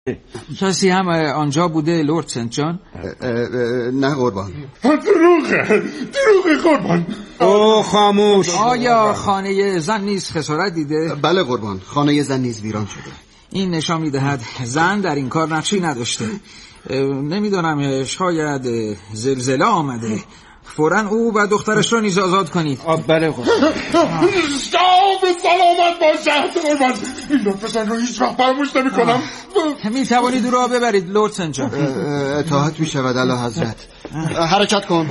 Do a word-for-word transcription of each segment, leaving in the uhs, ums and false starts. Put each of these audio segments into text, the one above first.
کسی هم آنجا بوده لورد سنت جان؟ نه قربان. دروغه دروغه قربان. او خاموش. آیا خانه زن نیز خسارت دیده؟ بله قربان، خانه زن نیز ویران شده. این نشان میدهد زن در این کار نقشی نداشته. نمیدونم، شاید زلزله آمده. فوراً او و دخترش رو نیز آزاد کنید. بله قربان. شاه به سلامت باشد قربان. این لطفشان رو هیچ وقت فراموش نمی کنم. می توانید او را ببرید لورد سنت جان. اطاعت می شود اعلی حضرت. حرکت کن.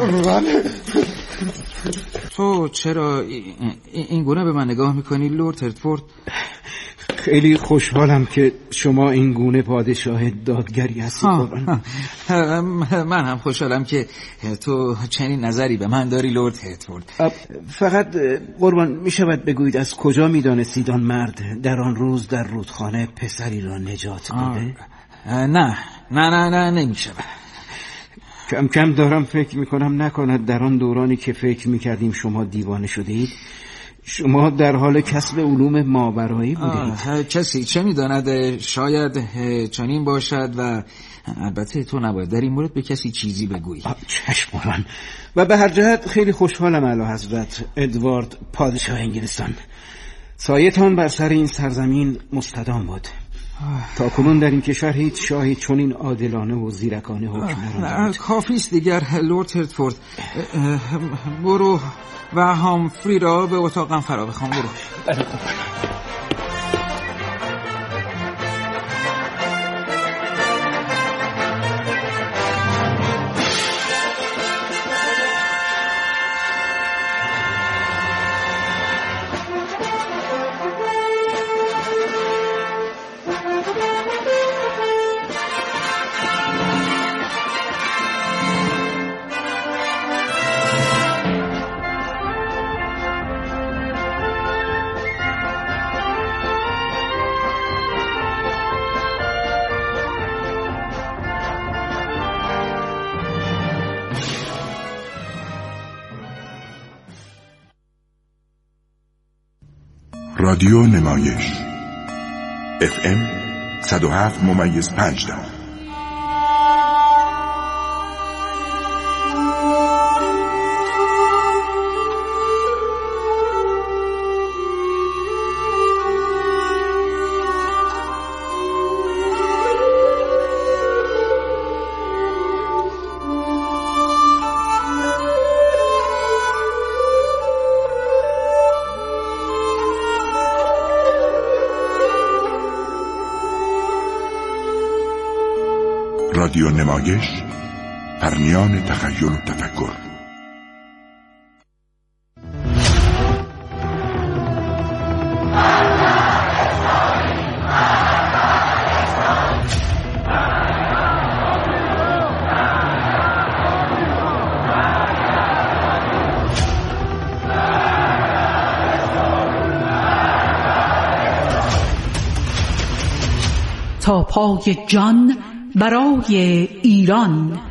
تو چرا این گونه به من نگاه میکنی لورد هرتفورد؟ خیلی خوشحالم که شما این گونه پادشاه دادگری هستی قربان. من هم خوشحالم که تو چنین نظری به من داری لورد هرتفورد. فقط قربان می شود بگویید از کجا می دانستید آن مرد در آن روز در رودخانه پسری را نجات داده؟ نه نه نه نه نمی شود. کم کم دارم فکر می کنم نکند در آن دورانی که فکر می کردیم شما دیوانه شدید شما در حال کسب علوم ماورایی بودید. کسی چه می داند، شاید چنین باشد و البته تو نباید در این مورد به کسی چیزی بگویی. چشم قربان. و به هر جهت خیلی خوشحالم اعلی حضرت ادوارد پادشاه انگلستان. سایتان بر سر این سرزمین مستدام بود. تا کنون در این کشور هیچ شاهی چنین عادلانه و زیرکانه حکم نرفت. کافی است دیگر لورد هرتفورد. برو و هامفری را به اتاقم فرا بخوان. برو. رادیو نمایش اف ام صد و هفت ممیز پنج دهم. رادیو نمایش پرمیان تخیل و تفکر. تا پای جان برای ایران.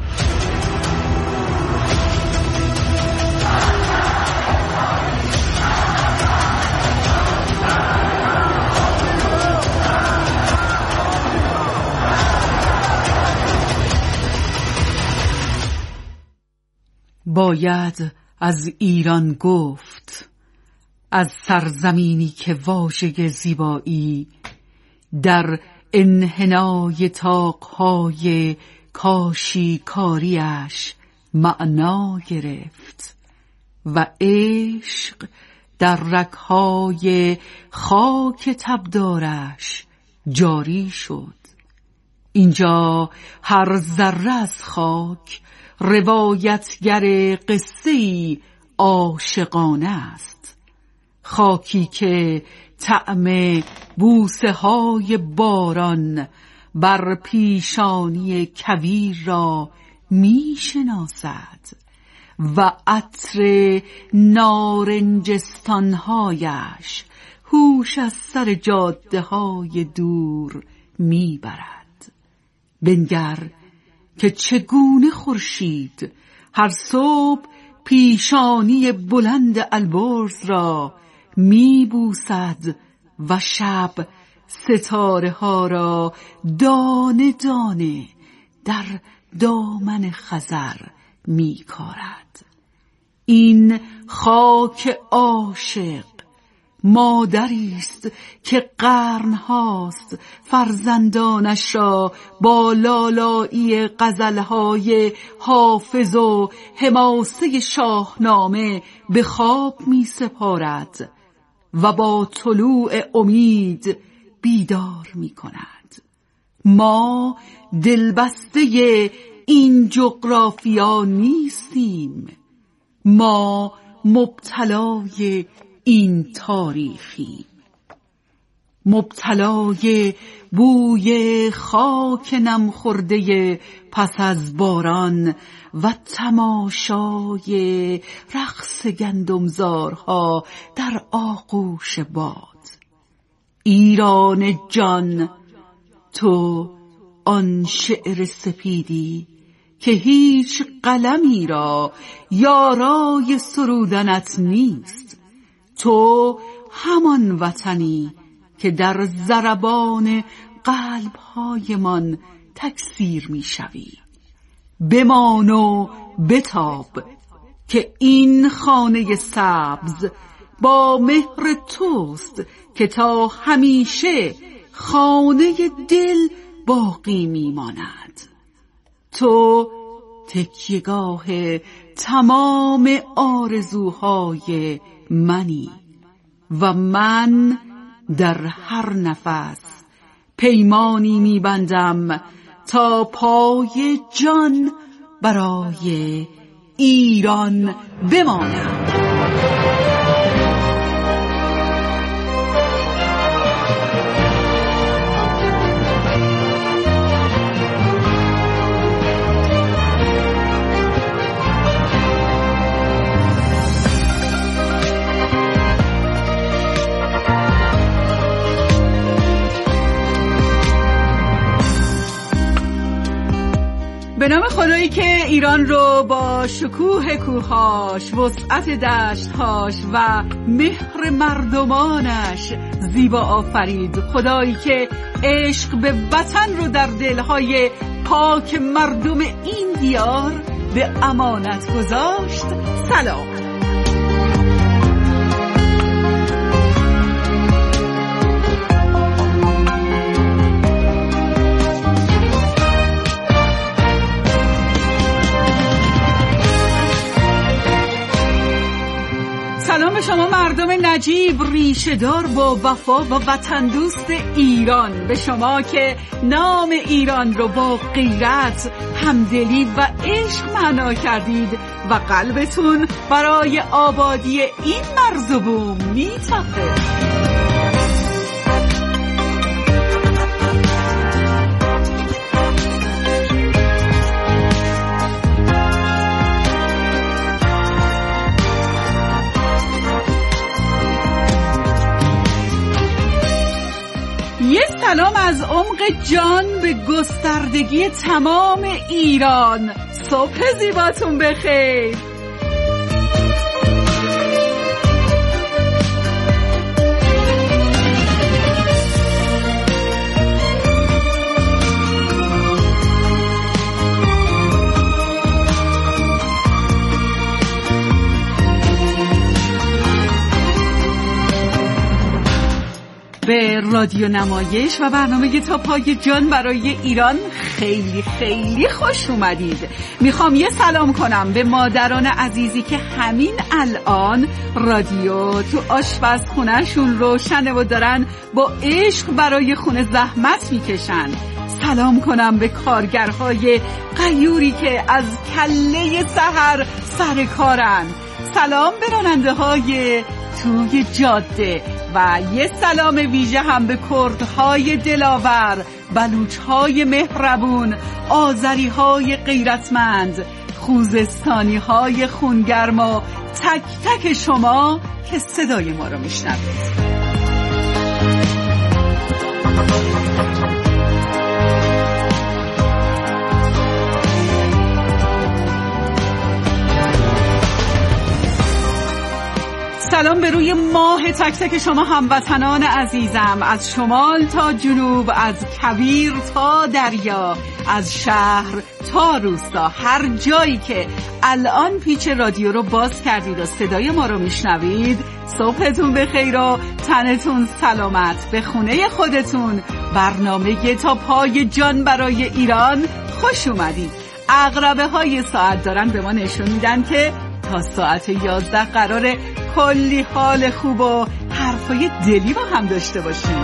باید از ایران گفت، از سرزمینی که واژه زیبایی در انحنای طاقهای کاشیکاریش معنا گرفت و عشق در رگهای خاک تبدارش جاری شد. اینجا هر ذره از خاک روایتگر قصه‌ای عاشقانه است، خاکی که طعم بوسه های باران بر پیشانی کویر را می شناسد و عطر نارنجستانهایش هوش از سر جاده های دور می برد. بنگر که چگونه خورشید هر صبح پیشانی بلند البرز را می بوسد و شب ستاره ها را دانه دانه در دامن خزر می کارد. این خاک عاشق مادری است که قرن هاست فرزندانش را با لالایی غزلهای حافظ و حماسه شاهنامه به خواب می سپارد و با طلوع امید بیدار می کند. ما دلبسته این جغرافیا نیستیم، ما مبتلای این تاریخی، مبتلای بوی خاک نم خورده پس از باران و تماشای رقص گندمزارها در آغوش باد. ایران جان، تو آن شعر سپیدی که هیچ قلمی را یارای سرودنت نیست. تو همان وطنی که در ضربان قلب‌هایمان تکثیر می‌شوی. بمان و بتاب که این خانه سبز با مهر توست که تا همیشه خانه دل باقی می‌ماند. تو تکیه‌گاه تمام آرزوهای منی و من در هر نفس پیمانی می‌بندم تا پای جان برای ایران بمانم. به نام خدایی که ایران رو با شکوه کوهاش، وسعت دشتهاش و مهر مردمانش زیبا آفرید. خدایی که عشق به وطن رو در دلهای پاک مردم این دیار به امانت گذاشت. سلام. سلام به شما مردم نجیب، ریشه‌دار با وفا و وطن دوست ایران، به شما که نام ایران رو با غیرت، همدلی و عشق معنا کردید و قلبتون برای آبادی این مرز و بوم میتپه. یه سلام از عمق جان به گستردگی تمام ایران. صبح زیباتون بخیر. به رادیو نمایش و برنامه تا پای جان برای ایران خیلی خیلی خوش اومدید. میخوام یه سلام کنم به مادران عزیزی که همین الان رادیو تو آشپزخونه‌شون روشنه و دارن با عشق برای خونه زحمت میکشن. سلام کنم به کارگرهای غیوری که از کله سحر سر کارن. سلام به راننده های توی جاده و یه سلام ویژه هم به کردهای دلاور، بلوچهای مهربون، آذریهای غیرتمند، خوزستانیهای خونگرم و تک تک شما که صدای ما رو میشنوید. سلام به به روی ماه تک تک شما هموطنان عزیزم، از شمال تا جنوب، از کویر تا دریا، از شهر تا روستا، هر جایی که الان پیچ رادیو رو باز کردید و صدای ما رو میشنوید، صبحتون بخیر و تنتون سلامت. به خونه خودتون، برنامه تا پای جان برای ایران خوش اومدید. عقربه های ساعت دارن به ما نشون میدن که تا ساعت یازده قراره کلی حال خوب و حرفای دلی با هم داشته باشیم.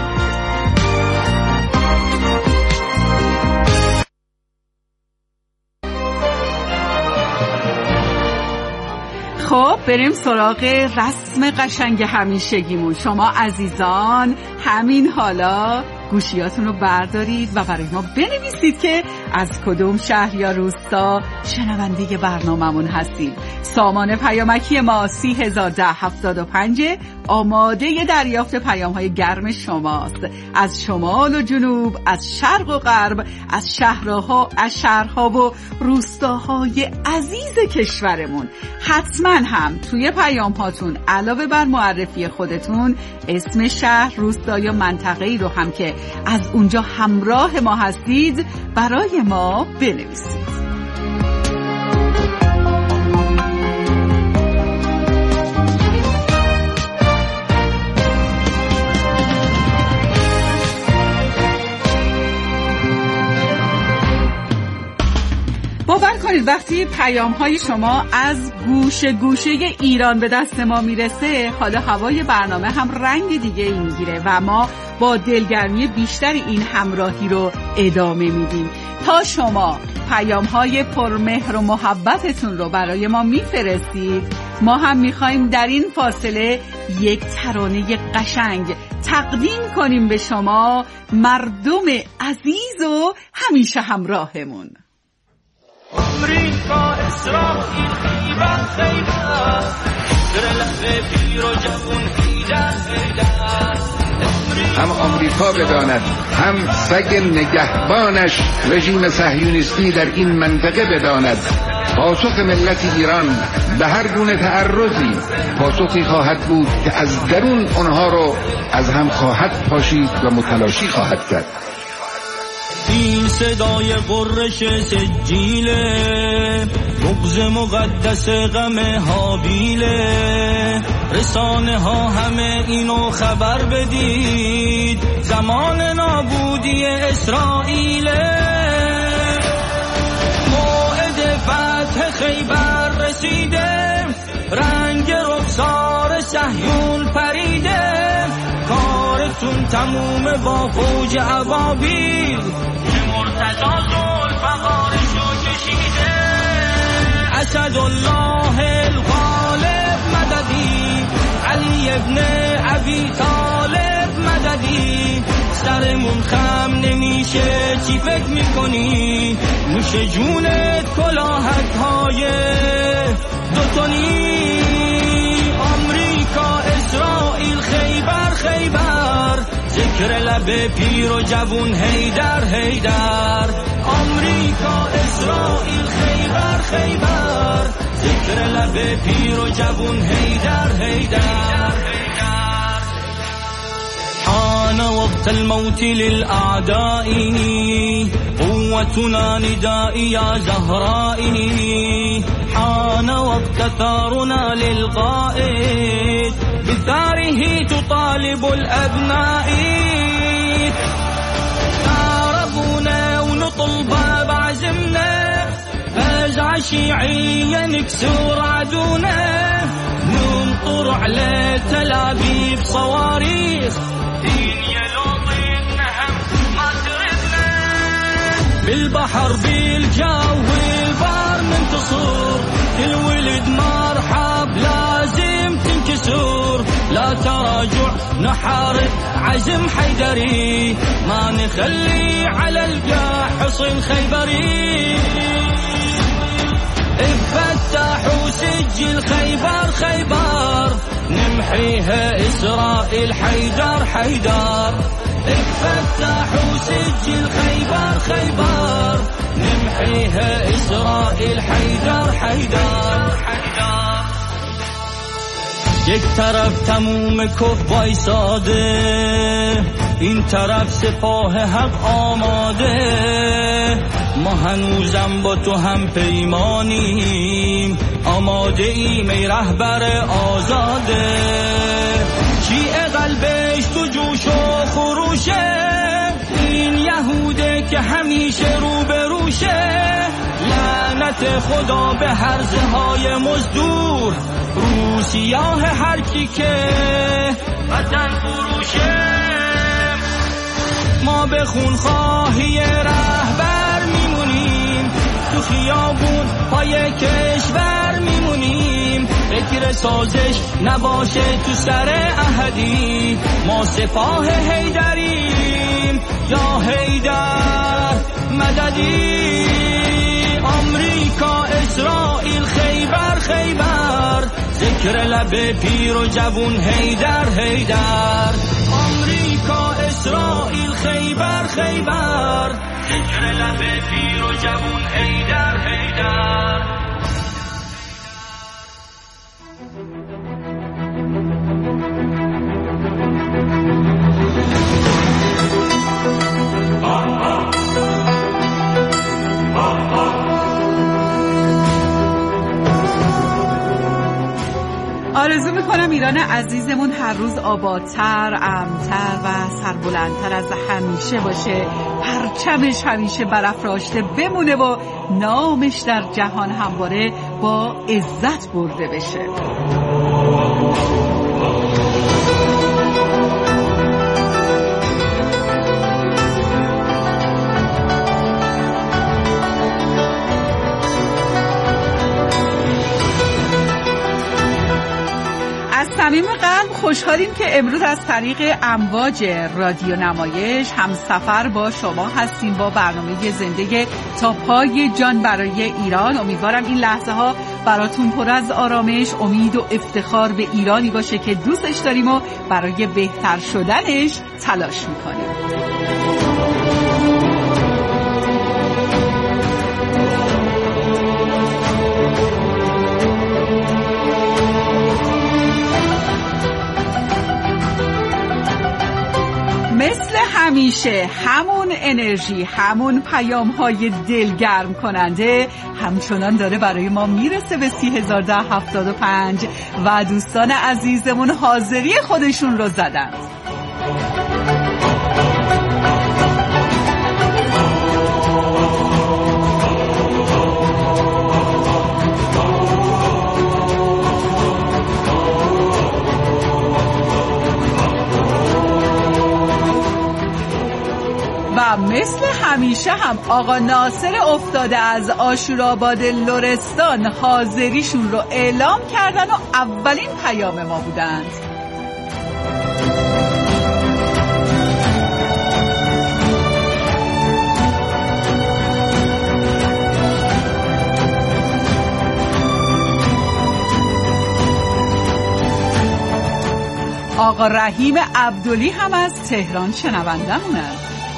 خب بریم سراغ رسم قشنگ همیشگیمون. شما عزیزان همین حالا گوشیاتون رو بردارید و برای ما بنویسید که از کدوم شهر یا روستا شنونده برناممون هستید. سامان پیامکی ما سی هزار ده هفتاد و پنج آماده دریافت پیام های گرم شماست. از شمال و جنوب، از شرق و غرب، از شهرها، از شهرها و روستاهای عزیز کشورمون. حتما هم توی پیام هاتون علاوه بر معرفی خودتون اسم شهر، روستا یا منطقه‌ای رو هم که از اونجا همراه ما هستید برای ما بنویسید. باور کنید وقتی پیام های شما از گوشه گوشه ایران به دست ما میرسه، حالا هوای برنامه هم رنگ دیگه ای میگیره و ما با دلگرمی بیشتر این همراهی رو ادامه میدیم. تا شما پیام های پرمهر و محبتتون رو برای ما میفرستید، ما هم میخوایم در این فاصله یک ترانه قشنگ تقدیم کنیم به شما، مردم عزیز و همیشه همراهمون. آمریکا اسرائیل خیبر خیبر در لحظه پیر و جوون هیدر هیدر. هم آمریکا بداند هم سگ نگهبانش رژیم صهیونیستی در این منطقه بداند پاسخ ملت ایران به هر گونه تعرضی پاسخی خواهد بود که از درون آنها رو از هم خواهد پاشید و متلاشی خواهد کرد. این صدای قرش سجیله، بغض مقدس غم حابیله. رسانه ها همه اینو خبر بدید، زمان نابودی اسرائیله. موعد فتح خیبر رسیده، رنگ رخسار صهیون پریده. کارتون تموم با فوج ابابیل که مرتضی ذوالفقارشو کشیده. اسدالله الغالب مددی، علی ابن ابی طالب مددی. سرمون خم نمیشه چی فکر میکنی؟ نوش جونت کلاهک های دوتونی. آمریکا اسرائیل خیبر خیبر، ذکر لب پیر و جوون هیدر هیدر. آمریکا اسرائیل خیبر خیبر، ذکر لب پیر و جوون هیدر هیدر. حان وقت الموت للأعداء، قوتنا نداء يا زهرائي. حان وقت ثارنا للقائد، بثاره تطالب الأبناء. ثاربونا ونطلب بعزمنا، فزع شيعيا نكسر عدونا. ننطر على تل أبيب صواريخ، دين يلوطين نهم ما تردنا. بالبحر بالجو والبار ننتصر، كل ولد مرحب لازم تنكسر. لا تراجع نحارب عزم حيدري، ما نخلي على القاع حصن خيبري. افتحوا سجل خيبر خيبر، نمحيها إسرائيل حيدر حيدر. افتحوا سجل خيبر خيبر، نمحيها إسرائيل حيدر حيدر حيدر. یک طرف تموم کف وایساده، این طرف سپاه حق آماده. ما هنوزم با تو هم پیمانیم، آماده ایم ای رهبر آزاده. شیعه قلبش تو جوش و خروشه، این یهوده که همیشه رو به روشه. لعنت خدا به هرزه های مزدور، رو سیاه هر کی که وطن فروشه. ما به خونخواهی رهبر میمونیم، تو خیابون پای کشور میمونیم. فکر سازش نباشه تو سر احدی، ما سپاه حیدریم یا حیدر مددی. آمریکا اسرائیل خیبر خیبر، ذکر لب پیر و جوون حیدر حیدر. آمریکا اسرائیل خیبر خیبر، ذکر لب پیر و جوون حیدر حیدر. آرزو میکنم ایران عزیزمون هر روز آبادتر، امن‌تر و سربلندتر از همیشه باشه، پرچمش همیشه برافراشته بمونه و نامش در جهان همواره با عزت برده بشه. صمیم قلب خوشحالیم که امروز از طریق امواج رادیو نمایش هم سفر با شما هستیم با برنامه زنده تا پای جان برای ایران. امیدوارم این لحظه ها براتون پر از آرامش، امید و افتخار به ایرانی باشه که دوستش داریم و برای بهتر شدنش تلاش میکنیم. مثل همیشه همون انرژی، همون پیام های دلگرم کننده همچنان داره برای ما میرسه به سی هزار ده هفتاد و پنج و دوستان عزیزمون حاضری خودشون رو زدن. و مثل همیشه هم آقا ناصر افتاده از آشوراباد لرستان حاضریشون رو اعلام کردن و اولین پیام ما بودند. آقا رحیم عبدلی هم از تهران شنوندمونه.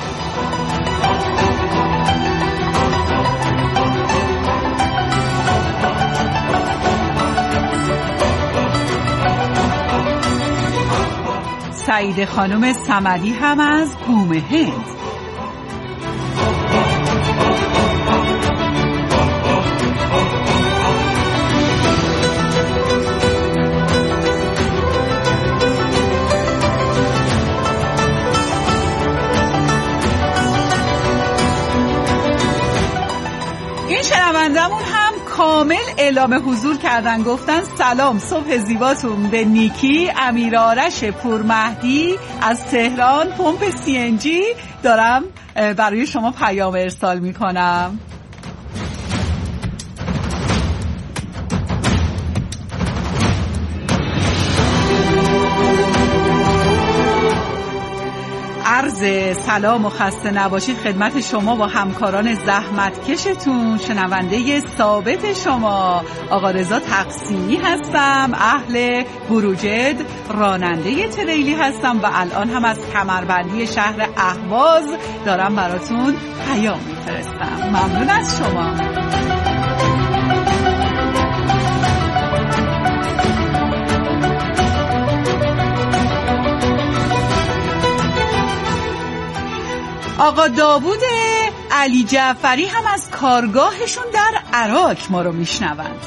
سعید خانم صمدی هم از بوم هند. این شنوندمون هم کامل اعلام حضور کردن، گفتن سلام، صبح زیباتون به نیکی. امیر آرش پورمهدی از تهران، پمپ سی ان جی دارم برای شما پیام ارسال میکنم. عرض سلام و خسته نباشید خدمت شما با همکاران زحمتکشتون. شنونده ثابت شما آقا رضا تقسیمی هستم، اهل بروجرد، راننده تریلی هستم و الان هم از کمربندی شهر اهواز دارم براتون پیام میفرستم. ممنون از شما. آقا داوود علی جعفری هم از کارگاهشون در عراق ما رو میشنوند.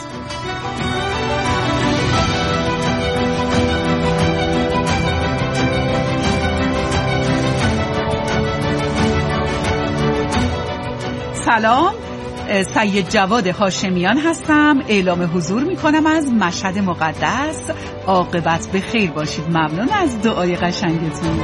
سلام، سید جواد هاشمیان هستم. اعلام حضور میکنم از مشهد مقدس. عاقبت به خیر باشید. ممنون از دعای قشنگتون.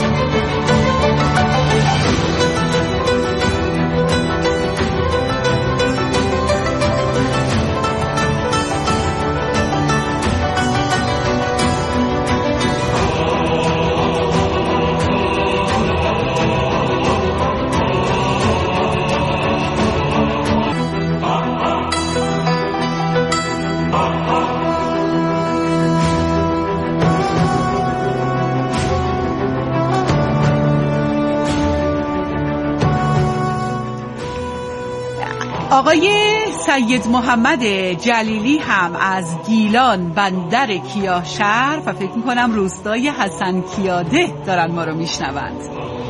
آقای سید محمد جلیلی هم از گیلان بندر کیاشهر و فکر میکنم روستای حسن کیاده دارن ما رو میشنوند.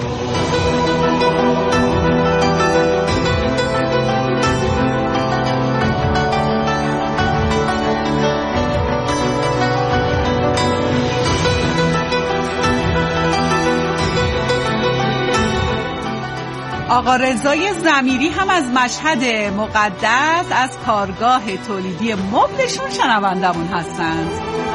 آقا رضای ضمیری هم از مشهد مقدس از کارگاه تولیدی مبلشون شنوندمون هستند.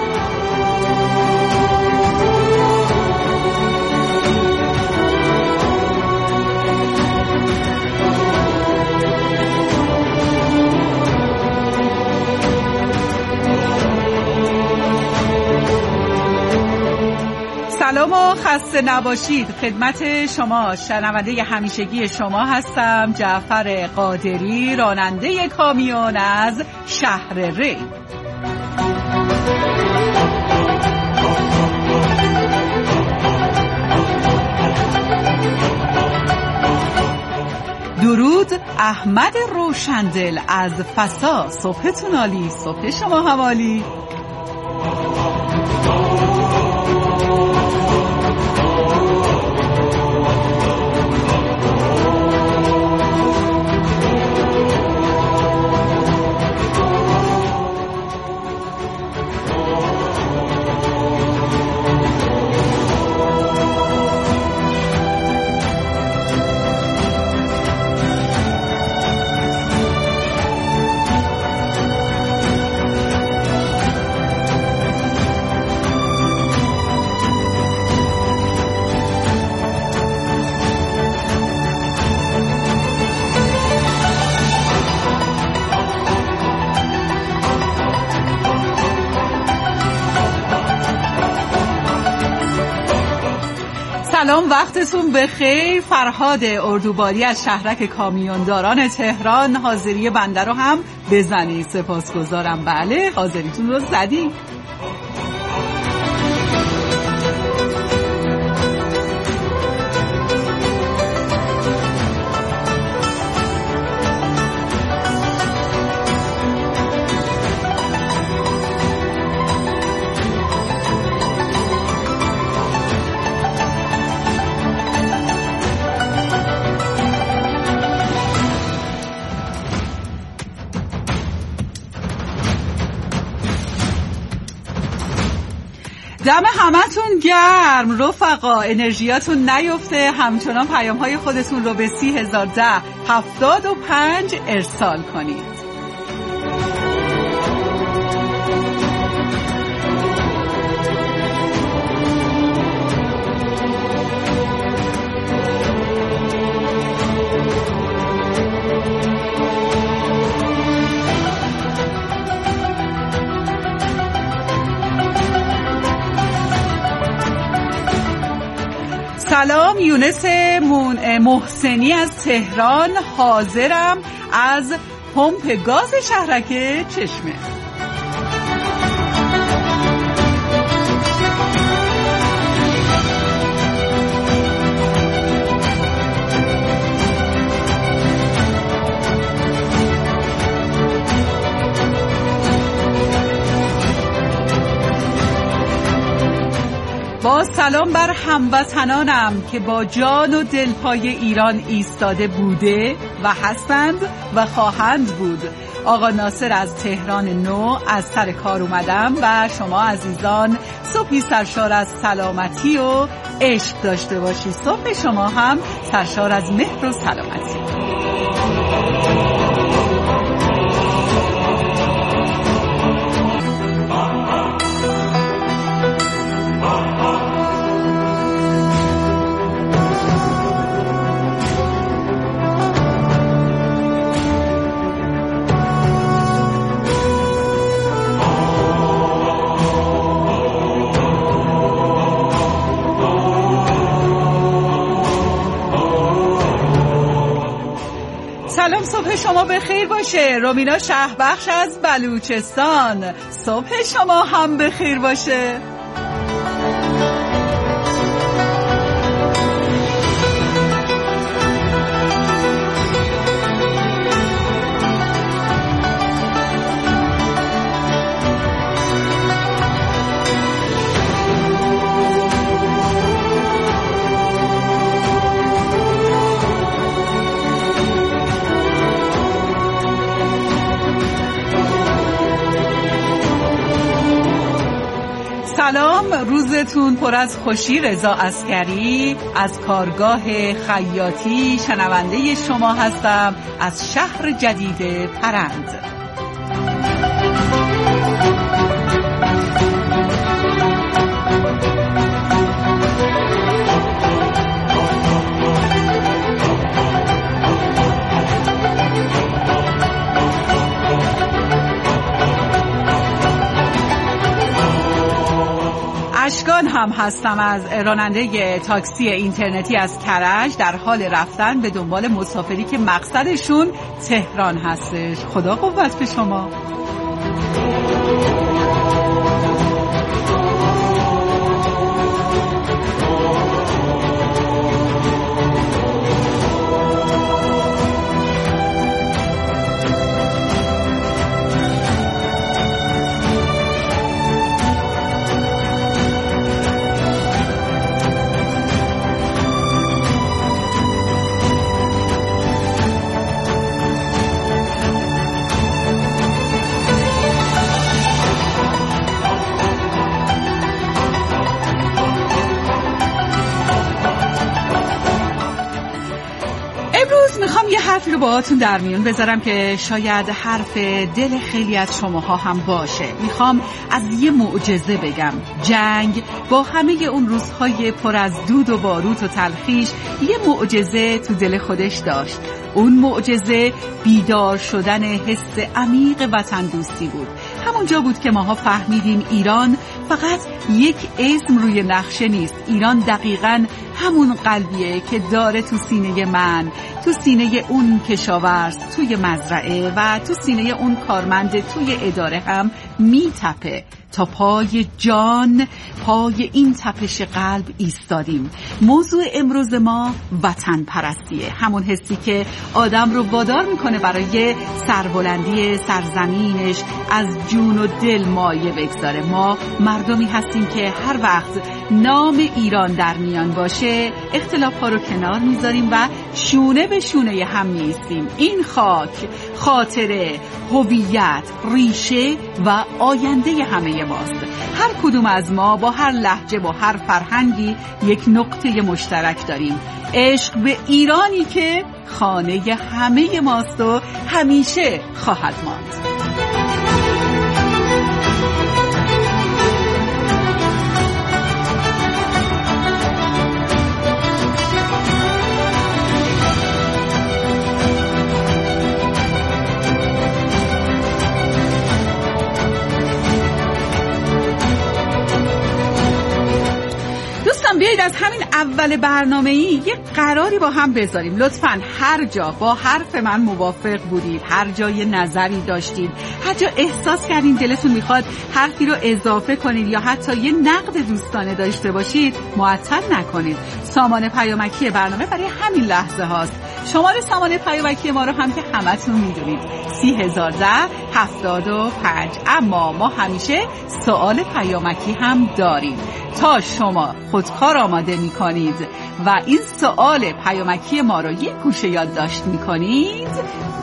سلام و خسته نباشید خدمت شما. شنونده همیشگی شما هستم، جعفر قادری، راننده کامیون از شهر ری. درود احمد روشندل از فسا. صبحتون عالی، صبح شما هم عالی. سلام، وقتتون بخیر. فرهاد اردوباری از شهرک کامیونداران تهران. حاضری بنده رو هم بزنید. سپاسگزارم. بله، حاضریتون رو زدیم. دم همتون گرم رفقا، انرژیاتون نیفته، همچنان پیام های خودتون رو به سی هزار ده هفتاد و پنج ارسال کنید. سلام، یونس محسنی از تهران. حاضرم از پمپ گاز شهرک چشمه. با سلام بر هموطنانم که با جان و دل پای ایران ایستاده بوده و هستند و خواهند بود. آقا ناصر از تهران نو از سر کار اومدم و شما عزیزان صبحی سرشار از سلامتی و عشق داشته باشید. صبح شما هم سرشار از مهر و سلامتی. سلام، صبح شما بخیر باشه. رومینا شهبخش از بلوچستان، صبح شما هم بخیر باشه. سلام، روزتون پر از خوشی. رضا عسکری از کارگاه خیاطی شنونده شما هستم از شهر جدید پرند. اشکان هم هستم از راننده تاکسی اینترنتی از کرج، در حال رفتن به دنبال مسافری که مقصدشون تهران هستش. خدا قوت به شما. یه حرفی رو باهاتون در میون بذارم که شاید حرف دل خیلی از شماها هم باشه. میخوام از یه معجزه بگم. جنگ با همه اون روزهای پر از دود و باروت و تلخیش یه معجزه تو دل خودش داشت. اون معجزه بیدار شدن حس عمیق وطن دوستی بود. همونجا بود که ماها فهمیدیم ایران فقط یک اسم روی نقشه نیست. ایران دقیقاً همون قلبیه که داره تو سینه من، تو سینه اون کشاورز توی مزرعه و تو سینه اون کارمند توی اداره هم میتپه. تا پای جان، پای این تپش قلب ایستادیم. موضوع امروز ما وطن پرستیه، همون حسی که آدم رو وادار میکنه برای سربلندی سرزمینش از جون و دل مایه بگذاره. ما مردمی هستیم که هر وقت نام ایران در میان باشه اختلاف ها رو کنار میذاریم و شونه به شونه هم میایستیم. این خاک خاطره، هویت، ریشه و آینده همه ماست. هر کدوم از ما با هر لهجه، با هر فرهنگی یک نقطه مشترک داریم. عشق به ایرانی که خانه همه ماست و همیشه خواهد ماند. بیایید از همین اول برنامه‌ای یه قراری با هم بذاریم. لطفاً هر جا با حرف من موافق بودید، هر جا یه نظری داشتید، هر جا احساس کردین دلتون میخواد حرفی رو اضافه کنید یا حتی یه نقد دوستانه داشته باشید، معطل نکنید. سامان پیامکی برنامه برای همین لحظه هاست. شماره سامان پیامکی ما رو هم که همتون میدونید سی هزار ده هفتاد و پنج. اما ما همیشه سوال پیامکی هم داریم. تا شما خودکار آماده میکنید و این سوال پیامکی ما رو یک گوشه یادداشت میکنید،